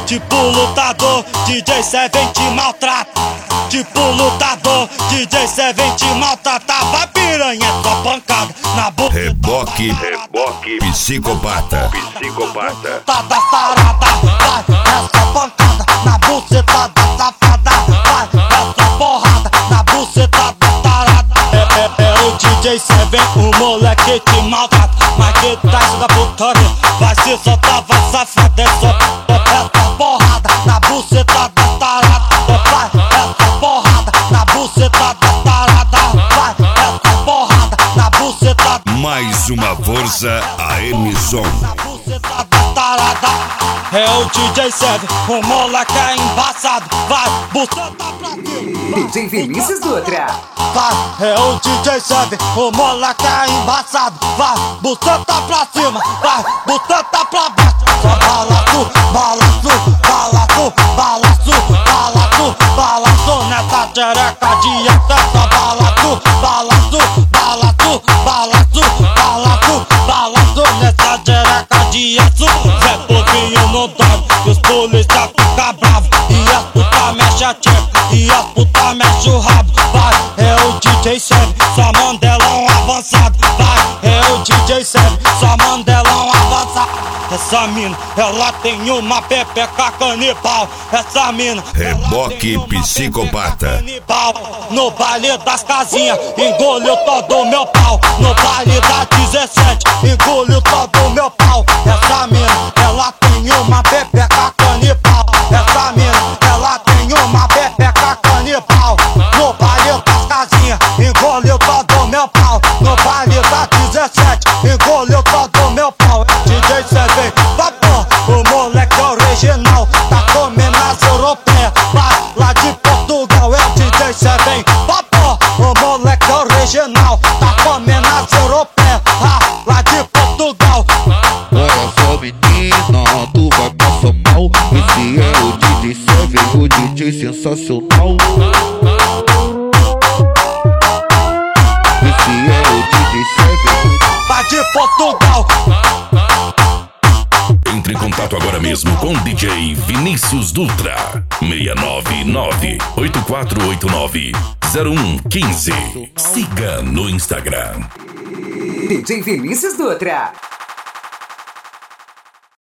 Tipo lutador, DJ Seven te maltrata. Tipo lutador, DJ Seven te maltrata. Vai piranha, é só pancada na boca. Reboque psicopata. Tá da sarada, vai, é só pancada na buceta da safada. Vai, é só porrada na buceta da tarada. É o DJ Seven, o moleque te maltrata. Mas que traz da putaria, vai se soltar, vai safada. É só porrada na buceta da tarada. Vai, é só porrada na buceta da tarada. Vai, é só porrada na buceta. Mais uma força, a M-Som. Na buceta da tarada. É o DJ Seven, o moleque é embaçado. Vai, buceta pra cima. DJ Vinícius Dutra. Vai, é o DJ Seven, o moleque é embaçado. Vai, buceta pra cima. Vai, buceta pra baixo. Só balaço, balaço, balaço, balaço, balaço, balaço nessa xereca de até. Só balaço, balaço, balaço, balaço, balaço, balaço nessa xereca de aço. Zé Povinho não dorme, e os polícia fica bravo. E as puta mexe a tcheca, e as puta mexe o rabo. Vai, é o DJ Seven, só mandelão avançado. Vai, é o DJ Seven, só mandelão avançado. Essa mina, ela tem uma pepeca canibal. Essa mina, Reboque psicopata. no baile das casinhas, engoliu todo o meu pau. No baile da 17, engoliu todo o meu pau. Essa mina, ela tem uma pepeca canibal. Essa mina, ela tem uma pepeca canibal. No baile das casinhas, engoliu todo o meu pau. No baile da 17, engoliu todo o meu pau. DJ Seven, vapor, o moleque original, tá comendo as europeias. Vai lá de Portugal, é o DJ Seven, vapor, o moleque original, tá comendo as europeias. Lá de Portugal. Olha só menina, tu vai passar mal. Esse é o DJ Seven, o DJ sensacional. Esse é o DJ Seven. Vai de Portugal. Entre em contato agora mesmo com DJ Vinícius Dutra. 699-8489-0115. Siga no Instagram. DJ Vinícius Dutra.